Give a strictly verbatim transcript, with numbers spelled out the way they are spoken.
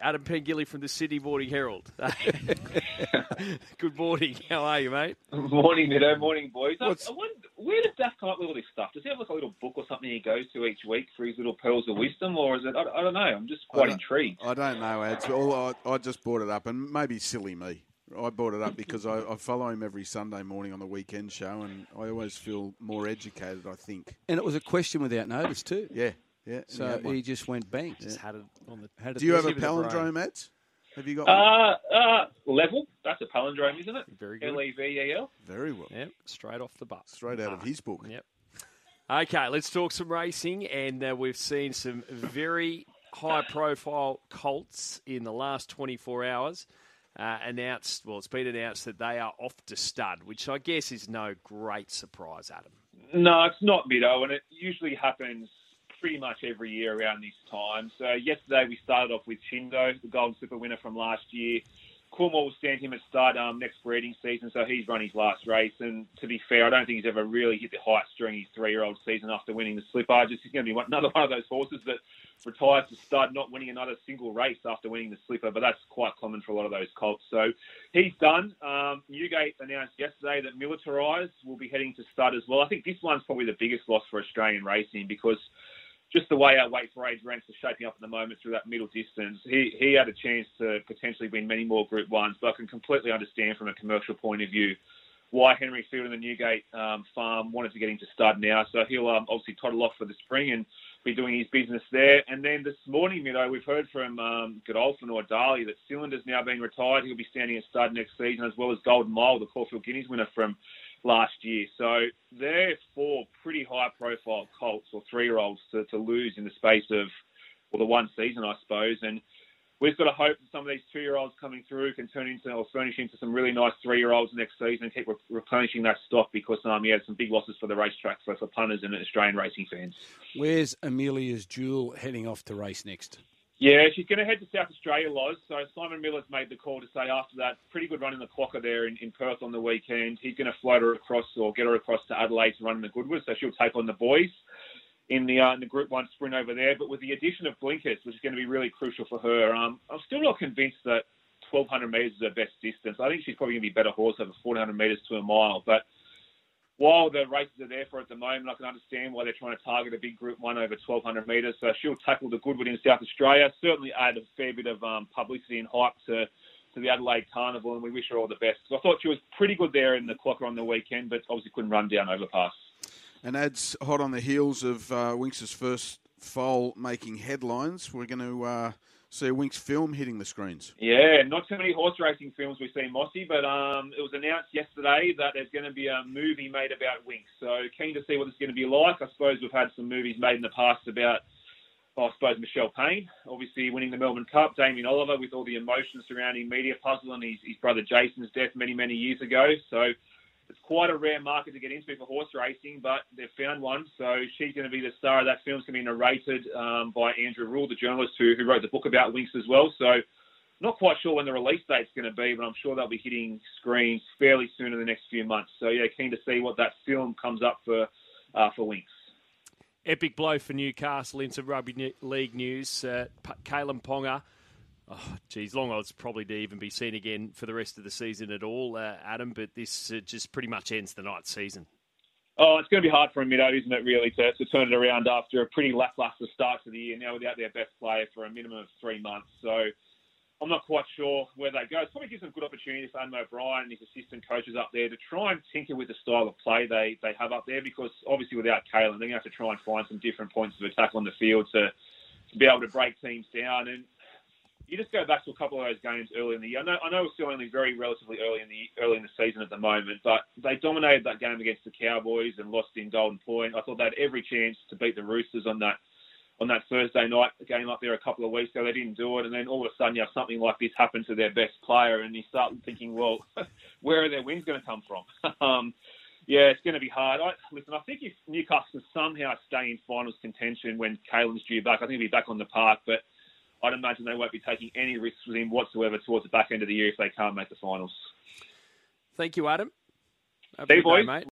Adam Pengilly from the Sydney Morning Herald. Good morning. How are you, mate? Morning, Mido. Morning, boys. I, What's... I wonder, where does Daft come up with all this stuff? Does he have like a little book or something he goes to each week for his little pearls of wisdom, or is it? I, I don't know. I'm just quite I intrigued. I don't know, Ads. All I, I just brought it up, and maybe silly me. I brought it up because I, I follow him every Sunday morning on the weekend show, and I always feel more educated, I think. And it was a question without notice too. Yeah, yeah. So he, he just went bang. Just had it on the. Had it Do you have a with the brain. palindrome, Ads? Have you got one? Uh, uh, level. That's a palindrome, isn't it? Very good. L E V E L. Very well. Yep, straight off the bus. Straight out of his book. Yep. Okay, let's talk some racing, and uh, we've seen some very high-profile colts in the last twenty-four hours. Uh, announced, well, it's been announced that they are off to stud, which I guess is no great surprise, Adam. No, it's not, Mido, and it usually happens pretty much every year around this time. So yesterday we started off with Chindo, the Golden Slipper winner from last year. Cornwall will stand him at stud um, next breeding season, so he's run his last race. And to be fair, I don't think he's ever really hit the heights during his three-year-old season after winning the Slipper. Just he's going to be one, another one of those horses that retires to stud, not winning another single race after winning the Slipper, but that's quite common for a lot of those colts. So he's done. Um, Newgate announced yesterday that Militarized will be heading to stud as well. I think this one's probably the biggest loss for Australian racing because just the way our weight for age ranks are shaping up at the moment through that middle distance, he he had a chance to potentially win many more Group Ones, but I can completely understand from a commercial point of view why Henry Field and the Newgate um, farm wanted to get him to stud now. So he'll um, obviously toddle off for the spring and be doing his business there. And then this morning, Mido, we've heard from um, Godolphin or Dali that Cylinder's now been retired. He'll be standing at stud next season, as well as Golden Mile, the Caulfield Guineas winner from last year. So they're four pretty high-profile colts or three-year-olds to, to lose in the space of, well, the one season, I suppose. And we've got to hope that some of these two-year-olds coming through can turn into or furnish into some really nice three-year-olds next season and keep re- replenishing that stock because um, he had some big losses for the racetrack for, for punters and Australian racing fans. Where's Amelia's Jewel heading off to race next? Yeah, she's going to head to South Australia, Loz. So Simon Miller's made the call to say after that pretty good run in the clocker there in, in Perth on the weekend, he's going to float her across or get her across to Adelaide to run in the Goodwood. So she'll take on the boys in the uh, in the Group One sprint over there. But with the addition of Blinkers, which is going to be really crucial for her, um, I'm still not convinced that twelve hundred metres is her best distance. I think she's probably going to be a better horse over fourteen hundred metres to a mile. But while the races are there for her at the moment, I can understand why they're trying to target a big Group One over twelve hundred metres. So she'll tackle the Goodwood in South Australia. Certainly add a fair bit of um, publicity and hype to, to the Adelaide Carnival, and we wish her all the best. So I thought she was pretty good there in the clocker on the weekend, but obviously couldn't run down Overpass. And Ad's hot on the heels of uh, Winx's first foal making headlines. We're going to uh, see a Winx film hitting the screens. Yeah, not too many horse racing films we've seen, Mossy, but um, it was announced yesterday that there's going to be a movie made about Winx. So keen to see what it's going to be like. I suppose we've had some movies made in the past about, well, I suppose, Michelle Payne, obviously winning the Melbourne Cup, Damien Oliver with all the emotions surrounding Media Puzzle and his, his brother Jason's death many, many years ago. So it's quite a rare market to get into for horse racing, but they've found one. So she's going to be the star of that film. It's going to be narrated um, by Andrew Rule, the journalist who, who wrote the book about Winx as well. So not quite sure when the release date's going to be, but I'm sure they'll be hitting screens fairly soon in the next few months. So, yeah, keen to see what that film comes up for uh, for Winx. Epic blow for Newcastle in some rugby league news. Uh, Kalen Ponga. Oh, geez, long odds probably to even be seen again for the rest of the season at all, uh, Adam, but this uh, just pretty much ends the night season. Oh, it's going to be hard for a Mido, isn't it, really, to, to turn it around after a pretty lacklustre start to the year, now without their best player for a minimum of three months. So I'm not quite sure where that goes. Probably gives them good opportunity for Adam O'Brien and his assistant coaches up there to try and tinker with the style of play they, they have up there, because obviously without Kalen, they're going to have to try and find some different points of attack on the field to, to be able to break teams down. And you just go back to a couple of those games early in the year. I know, I know we're still only very relatively early in the early in the season at the moment, but they dominated that game against the Cowboys and lost in Golden Point. I thought they had every chance to beat the Roosters on that on that Thursday night game up there a couple of weeks ago. They didn't do it, and then all of a sudden you have something like this happen to their best player, and you start thinking, well, where are their wins going to come from? um, yeah, it's going to be hard. I, listen, I think if Newcastle can somehow stay in finals contention when Kalen's due back, I think he'll be back on the park, but I'd imagine they won't be taking any risks with him whatsoever towards the back end of the year if they can't make the finals. Thank you, Adam. See you, boys. Day, mate.